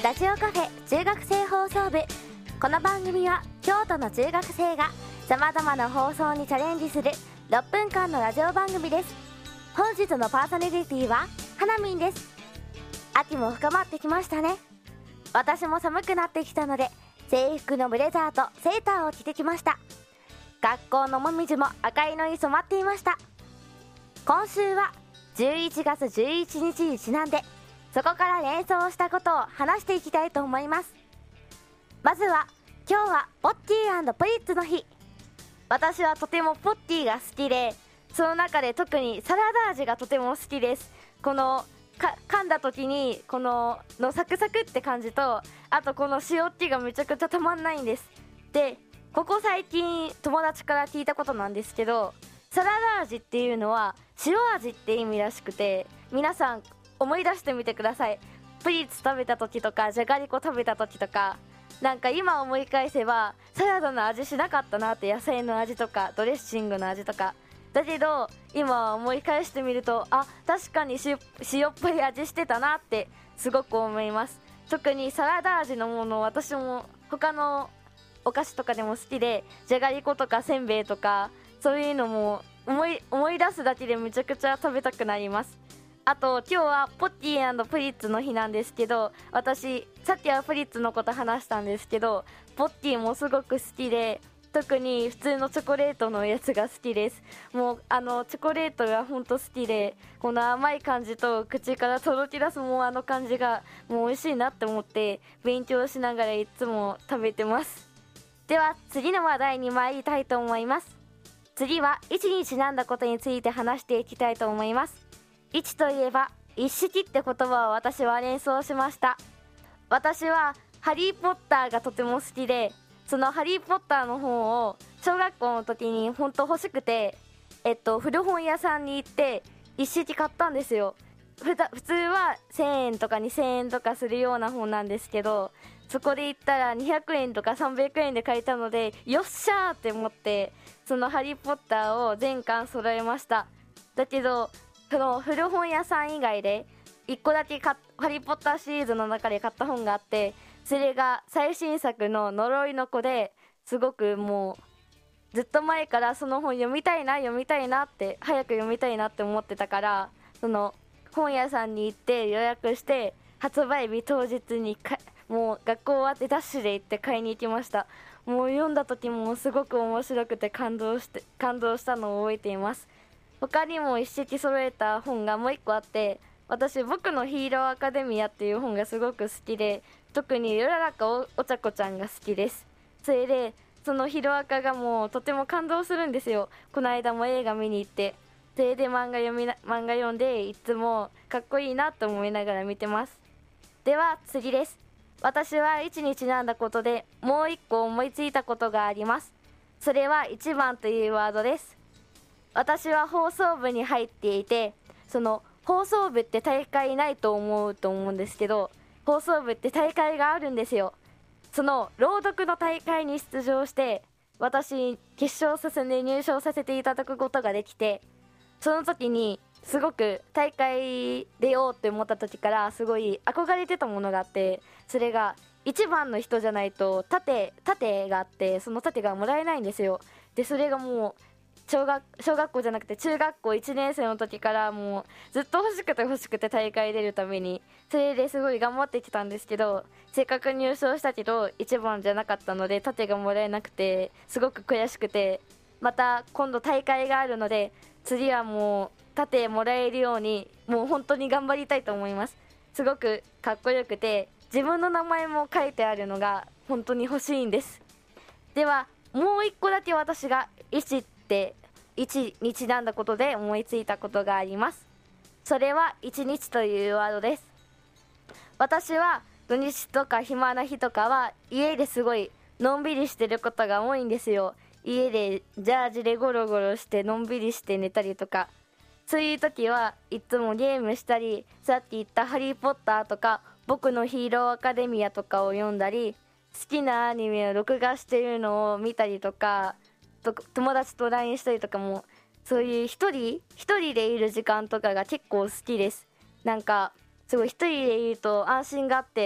ラジオカフェ中学生放送部。この番組は京都の中学生がさまざまな放送にチャレンジする6分間のラジオ番組です。本日のパーソナリティははなみんです。秋も深まってきましたね。私も寒くなってきたので制服のブレザーとセーターを着てきました。学校のもみじも赤色に染まっていました。今週は11月11日にちなんで、そこから連想したことを話していきたいと思います。まずは今日はポッティ&プリッツの日。私はとてもポッティが好きで、その中で特にサラダ味がとても好きです。この噛んだ時にこのサクサクって感じと、あとこの塩気がめちゃくちゃたまんないんです。で、ここ最近友達から聞いたことなんですけど、サラダ味っていうのは塩味って意味らしくて、皆さん思い出してみてください。プリッツ食べた時とかじゃがりこ食べた時とか、なんか今思い返せばサラダの味しなかったなって、野菜の味とかドレッシングの味とか。だけど今思い返してみると、確かに塩っぽい味してたなってすごく思います。特にサラダ味のもの、私も他のお菓子とかでも好きで、じゃがりことかせんべいとかそういうのも思い出すだけでめちゃくちゃ食べたくなります。あと今日はポッティ&プリッツの日なんですけど、私さっきはプリッツのこと話したんですけど、ポッティもすごく好きで、特に普通のチョコレートのやつが好きです。もうチョコレートがほんと好きで、この甘い感じと口からとろき出すもう感じがもう美味しいなって思って勉強しながらいつも食べてます。では次の話題に参りたいと思います。次は位置にちなんだことについて話していきたいと思います。位置といえば一式って言葉を私は連想しました。私はハリーポッターがとても好きで、そのハリーポッターの本を小学校の時に本当欲しくて、古本屋さんに行って一式買ったんですよ。普通は1000円とか2000円とかするような本なんですけど、そこで行ったら200円とか300円で買えたので、よっしゃーって思ってそのハリーポッターを全巻揃えました。だけどその古本屋さん以外で1個だけハリーポッターシリーズの中で買った本があって、それが最新作の呪いの子で、すごくもうずっと前からその本読みたいなって早く読みたいなって思ってたから、その本屋さんに行って予約して発売日当日にもう学校終わってダッシュで行って買いに行きました。もう読んだ時もすごく面白くて感動したのを覚えています。他にも一式揃えた本がもう一個あって、私僕のヒーローアカデミアっていう本がすごく好きで、特によらなかお茶子ちゃんが好きです。それでそのヒロアカがもうとても感動するんですよ。この間も映画見に行って、それで漫画読んで、いつもかっこいいなと思いながら見てます。では次です。私は一にちなんだことでもう一個思いついたことがあります。それは1番というワードです。私は放送部に入っていて、その放送部って大会ないと思うんですけど、放送部って大会があるんですよ。その朗読の大会に出場して、私決勝戦で入賞させていただくことができて、その時にすごく大会出ようって思った時からすごい憧れてたものがあって、それが一番の人じゃないと盾があって、その盾がもらえないんですよ。でそれがもう小学校じゃなくて中学校1年生の時からもうずっと欲しくて大会出るために、それですごい頑張ってきたんですけど、せっかく入賞したけど一番じゃなかったので盾がもらえなくてすごく悔しくて、また今度大会があるので次はもう盾もらえるようにもう本当に頑張りたいと思います。すごくかっこよくて自分の名前も書いてあるのが本当に欲しいんです。ではもう一個だけ私が1にちなんだことで思いついたことがあります。それは1日というワードです。私は土日とか暇な日とかは家ですごいのんびりしてることが多いんですよ。家でジャージでゴロゴロしてのんびりして寝たりとか、そういう時はいつもゲームしたり、さっき言ったハリーポッターとか僕のヒーローアカデミアとかを読んだり、好きなアニメを録画しているのを見たりとか、友達と LINE したりとかも、そういう一人でいる時間とかが結構好きです。なんかすごい一人でいると安心があって、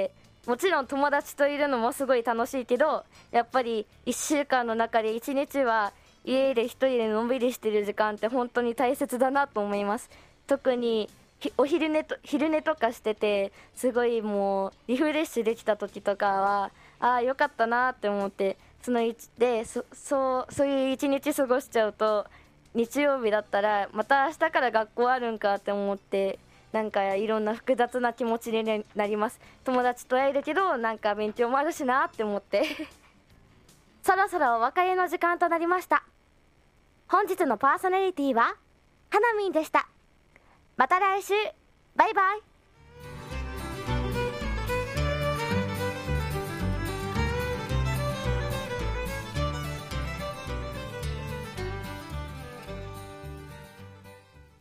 もちろん友達といるのもすごい楽しいけど、やっぱり1週間の中で1日は家で一人でのんびりしてる時間って本当に大切だなと思います。特に昼寝とかしてて、すごいもうリフレッシュできた時とかはよかったなって思って、そういう一日過ごしちゃうと、日曜日だったらまた明日から学校あるんかって思って、なんかいろんな複雑な気持ちになります。友達と会えるけどなんか勉強もあるしなって思ってそろそろお別れの時間となりました。本日のパーソナリティははなみんでした。また来週、バイバイ。